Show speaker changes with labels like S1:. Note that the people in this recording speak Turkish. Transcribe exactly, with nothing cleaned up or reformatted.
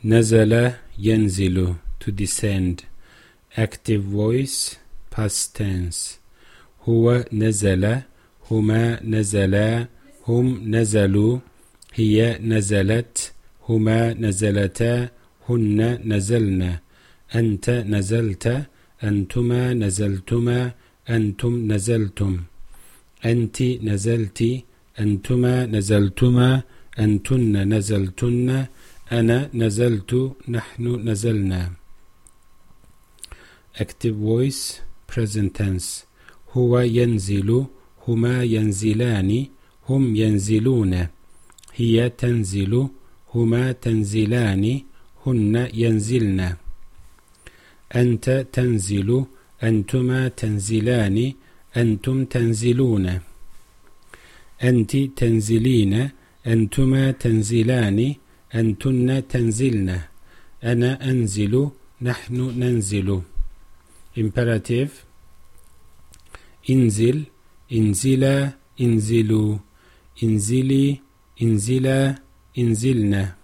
S1: Nezele yenzilu, to descend. Active voice, past tense. Huve nezele, huma nezela, hum nezelu, hiye nezelet, huma nezelete, hunne nezelne. Ente nezelte, entuma nezeltuma, entum nezeltum. Enti nezelti, entuma nezeltuma, entunne nezeltunne, ana nezeltu, nahnu nezelna. Active voice, present tense. Huve yenzilu, huma yenzilani, hum yenzilune. Hiye tenzilu, huma tenzilani, hunne yenzilne. Ente tenzilu, entuma tenzilani, entum tenzilune. Enti tenziline, entuma tenzilani, entunne tenzilne. Ana enzilu, nahnu nenzilu. Imperative. İnzil, inzila, inzilu. İnzili, inzila, inzilne.